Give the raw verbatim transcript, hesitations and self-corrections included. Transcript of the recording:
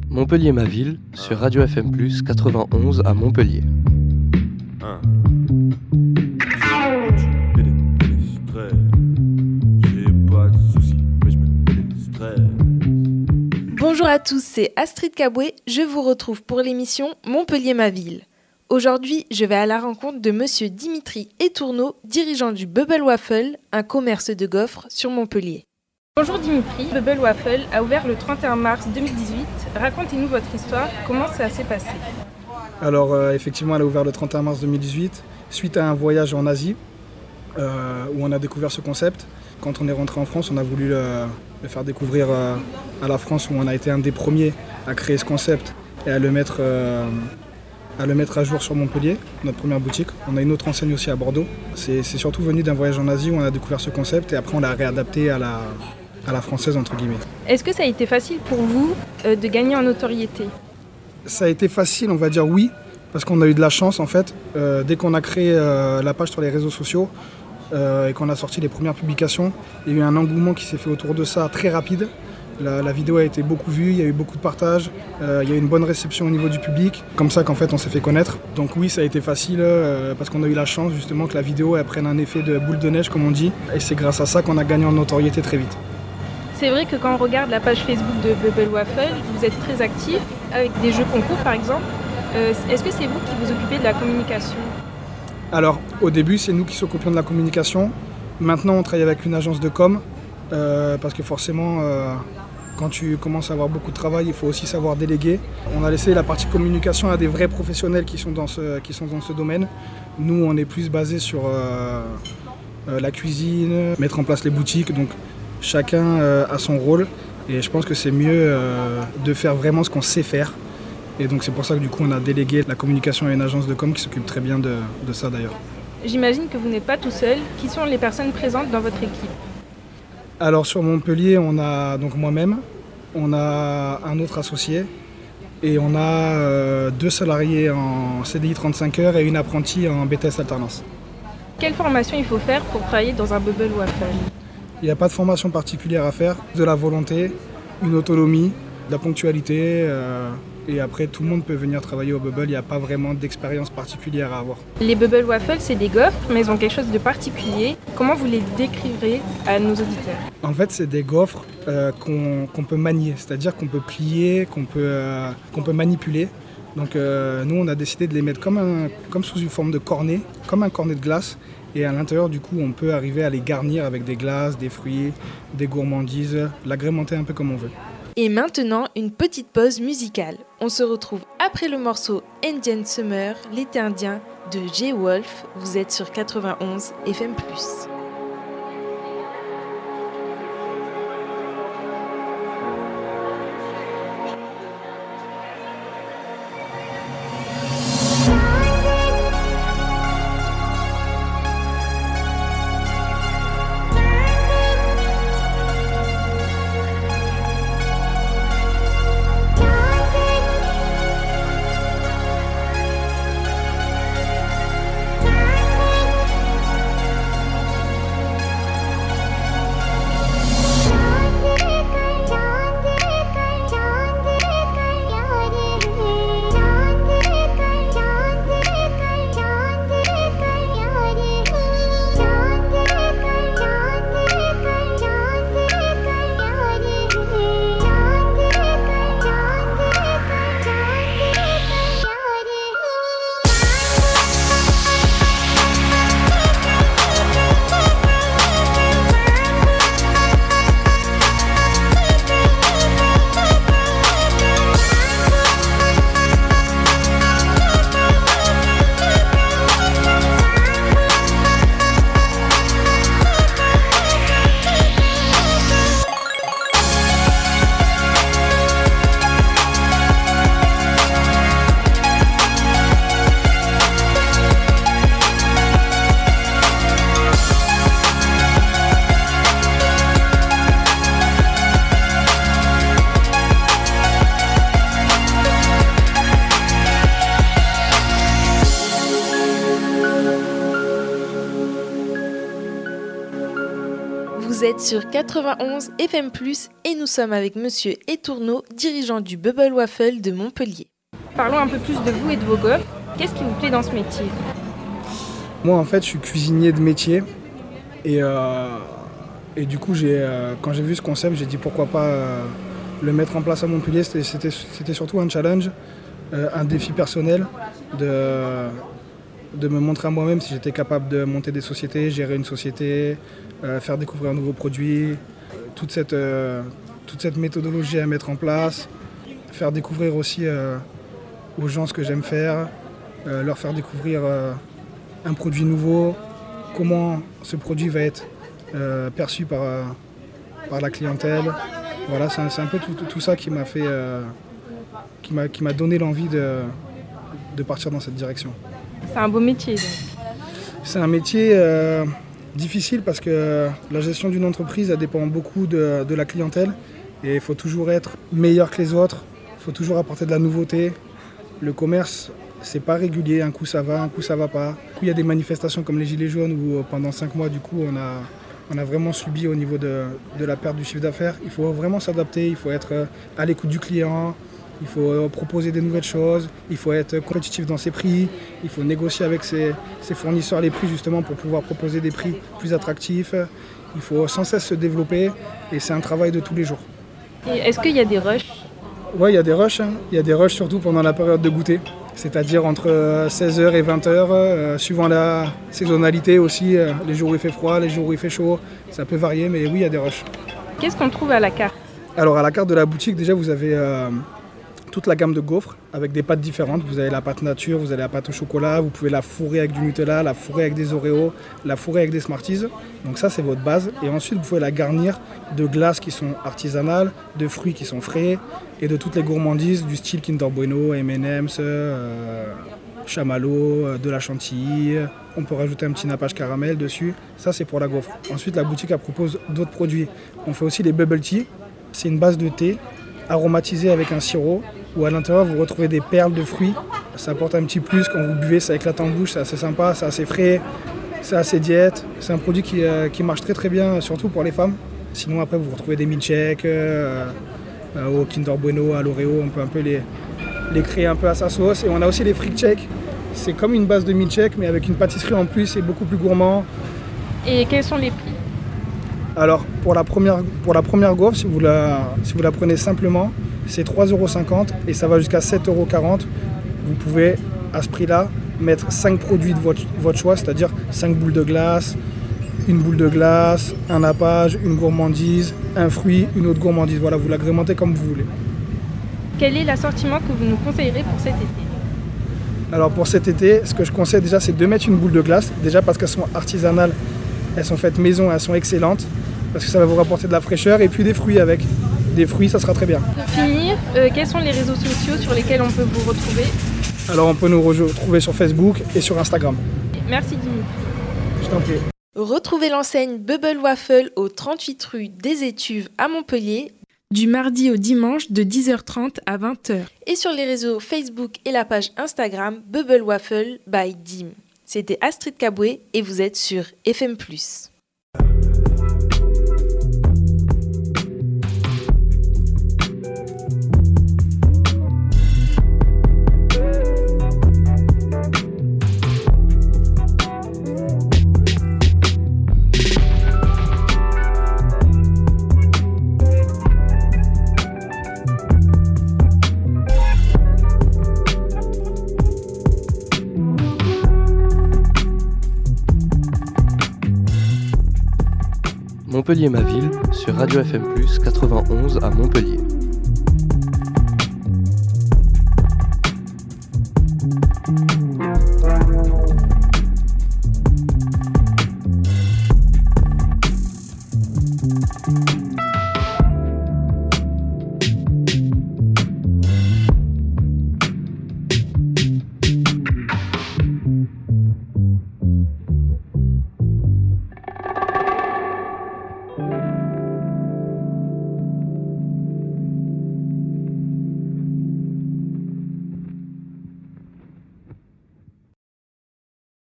Montpellier ma ville sur Radio F M plus, quatre-vingt-onze à Montpellier. Bonjour à tous, c'est Astrid Kaboué, je vous retrouve pour l'émission Montpellier ma ville. Aujourd'hui, je vais à la rencontre de monsieur Dimitri Etourneau, dirigeant du Bubble Waffle, un commerce de gaufres sur Montpellier. Bonjour Dimitri, Bubble Waffle a ouvert le trente et un mars deux mille dix-huit. Racontez-nous votre histoire, comment ça s'est passé? Alors euh, effectivement, elle a ouvert le trente et un mars deux mille dix-huit, suite à un voyage en Asie, euh, où on a découvert ce concept. Quand on est rentré en France, on a voulu le, le faire découvrir euh, à la France, où on a été un des premiers à créer ce concept et à le mettre, euh, à, le mettre à jour sur Montpellier, notre première boutique. On a une autre enseigne aussi à Bordeaux. C'est, c'est surtout venu d'un voyage en Asie où on a découvert ce concept et après on l'a réadapté à la, à la française, entre guillemets. Est-ce que ça a été facile pour vous euh, de gagner en notoriété? Ça a été facile, on va dire oui, parce qu'on a eu de la chance en fait. Euh, dès qu'on a créé euh, la page sur les réseaux sociaux, Euh, et qu'on a sorti les premières publications, il y a eu un engouement qui s'est fait autour de ça très rapide. La, la vidéo a été beaucoup vue, il y a eu beaucoup de partages, euh, il y a eu une bonne réception au niveau du public, comme ça qu'en fait on s'est fait connaître. Donc oui, ça a été facile euh, parce qu'on a eu la chance justement que la vidéo elle prenne un effet de boule de neige comme on dit, et c'est grâce à ça qu'on a gagné en notoriété très vite. C'est vrai que quand on regarde la page Facebook de Bubble Waffle, vous êtes très actif avec des jeux concours par exemple. Euh, est-ce que c'est vous qui vous occupez de la communication? Alors, au début, c'est nous qui s'occupions de la communication. Maintenant, on travaille avec une agence de com, euh, parce que forcément, euh, quand tu commences à avoir beaucoup de travail, il faut aussi savoir déléguer. On a laissé la partie communication à des vrais professionnels qui sont dans ce, qui sont dans ce domaine. Nous, on est plus basé sur euh, euh, la cuisine, mettre en place les boutiques. Donc, chacun euh, a son rôle. Et je pense que c'est mieux euh, de faire vraiment ce qu'on sait faire. Et donc c'est pour ça que du coup on a délégué la communication à une agence de com qui s'occupe très bien de, de ça d'ailleurs. J'imagine que vous n'êtes pas tout seul. Qui sont les personnes présentes dans votre équipe? Alors sur Montpellier, on a donc moi-même, on a un autre associé et on a euh, deux salariés en C D I trente-cinq heures et une apprentie en B T S alternance. Quelle formation il faut faire pour travailler dans un Bubble Waffle? Il n'y a pas de formation particulière à faire, de la volonté, une autonomie, de la ponctualité. Euh, Et après, tout le monde peut venir travailler au Bubble, il n'y a pas vraiment d'expérience particulière à avoir. Les Bubble Waffle, c'est des gaufres, mais ils ont quelque chose de particulier. Comment vous les décriverez à nos auditeurs? En fait, c'est des gaufres euh, qu'on, qu'on peut manier, c'est-à-dire qu'on peut plier, qu'on peut, euh, qu'on peut manipuler. Donc euh, nous, on a décidé de les mettre comme, un, comme sous une forme de cornet, comme un cornet de glace. Et à l'intérieur, du coup, on peut arriver à les garnir avec des glaces, des fruits, des gourmandises, l'agrémenter un peu comme on veut. Et maintenant, une petite pause musicale. On se retrouve après le morceau Indian Summer, l'été indien de J-Wolf. Vous êtes sur quatre-vingt-onze F M plus. sur quatre-vingt-onze F M plus, et nous sommes avec Monsieur Etourneau, dirigeant du Bubble Waffle de Montpellier. Parlons un peu plus de vous et de vos gaufres. Qu'est-ce qui vous plaît dans ce métier ? Moi, en fait, je suis cuisinier de métier. Et, euh, et du coup, j'ai, euh, quand j'ai vu ce concept, j'ai dit pourquoi pas euh, le mettre en place à Montpellier. C'était, c'était, c'était surtout un challenge, euh, un défi personnel de, de me montrer à moi-même si j'étais capable de monter des sociétés, gérer une société, euh, faire découvrir un nouveau produit, euh, toute, cette, euh, toute cette méthodologie à mettre en place, faire découvrir aussi euh, aux gens ce que j'aime faire, euh, leur faire découvrir euh, un produit nouveau, comment ce produit va être euh, perçu par, euh, par la clientèle. Voilà, c'est un, c'est un peu tout, tout, tout ça qui m'a fait, euh, qui m'a, qui m'a donné l'envie de, de partir dans cette direction. C'est un beau métier. Donc. C'est un métier euh, difficile parce que la gestion d'une entreprise, elle dépend beaucoup de, de la clientèle et il faut toujours être meilleur que les autres, il faut toujours apporter de la nouveauté. Le commerce, c'est pas régulier, un coup ça va, un coup ça va pas. Du coup, il y a des manifestations comme les Gilets jaunes où pendant cinq mois, du coup, on a, on a vraiment subi au niveau de, de la perte du chiffre d'affaires. Il faut vraiment s'adapter, il faut être à l'écoute du client, il faut proposer des nouvelles choses, il faut être compétitif dans ses prix, il faut négocier avec ses, ses fournisseurs les prix justement pour pouvoir proposer des prix plus attractifs. Il faut sans cesse se développer et c'est un travail de tous les jours. Et est-ce qu'il y a des rushs ? Oui, il y a des rushs. Hein. Il y a des rushs surtout pendant la période de goûter. C'est-à-dire entre seize heures et vingt heures, euh, suivant la saisonnalité aussi, euh, les jours où il fait froid, les jours où il fait chaud, ça peut varier, mais oui, il y a des rushs. Qu'est-ce qu'on trouve à la carte ? Alors à la carte de la boutique, déjà vous avez euh, toute la gamme de gaufres avec des pâtes différentes. Vous avez la pâte nature, vous avez la pâte au chocolat, vous pouvez la fourrer avec du Nutella, la fourrer avec des Oreos, la fourrer avec des Smarties. Donc ça c'est votre base. Et ensuite vous pouvez la garnir de glaces qui sont artisanales, de fruits qui sont frais, et de toutes les gourmandises du style Kinder Bueno, M and M's, euh, chamallow, euh, de la chantilly. On peut rajouter un petit nappage caramel dessus. Ça, c'est pour la gaufre. Ensuite, la boutique elle propose d'autres produits. On fait aussi les bubble tea. C'est une base de thé aromatisée avec un sirop où à l'intérieur, vous retrouvez des perles de fruits. Ça apporte un petit plus. Quand vous buvez, ça éclate en bouche. C'est assez sympa, c'est assez frais, c'est assez diète. C'est un produit qui, euh, qui marche très très bien, surtout pour les femmes. Sinon, après, vous retrouvez des milkshakes. Euh, Euh, au Kinder Bueno, à l'Oreo, on peut un peu les, les créer un peu à sa sauce. Et on a aussi les fruit shakes. C'est comme une base de milkshake, mais avec une pâtisserie en plus, c'est beaucoup plus gourmand. Et quels sont les prix ? Alors, pour la première, pour la première gaufre, si vous la, si vous la prenez simplement, c'est trois euros cinquante et ça va jusqu'à sept euros quarante. Vous pouvez, à ce prix-là, mettre cinq produits de votre, votre choix, c'est-à-dire cinq boules de glace, une boule de glace, un nappage, une gourmandise, un fruit, une autre gourmandise. Voilà, vous l'agrémentez comme vous voulez. Quel est l'assortiment que vous nous conseillerez pour cet été ? Alors pour cet été, ce que je conseille déjà, c'est de mettre une boule de glace. Déjà parce qu'elles sont artisanales, elles sont faites maison, elles sont excellentes. Parce que ça va vous rapporter de la fraîcheur et puis des fruits avec. Des fruits, ça sera très bien. Pour finir, euh, quels sont les réseaux sociaux sur lesquels on peut vous retrouver ? Alors on peut nous retrouver sur Facebook et sur Instagram. Merci Dimitri. Je t'en prie. Retrouvez l'enseigne Bubble Waffle au trente-huit rue des Étuves à Montpellier, du mardi au dimanche de dix heures trente à vingt heures. Et sur les réseaux Facebook et la page Instagram Bubble Waffle by Dim. C'était Astrid Caboué et vous êtes sur F M plus. Montpellier ma ville sur Radio F M plus quatre-vingt-onze à Montpellier. Thank you.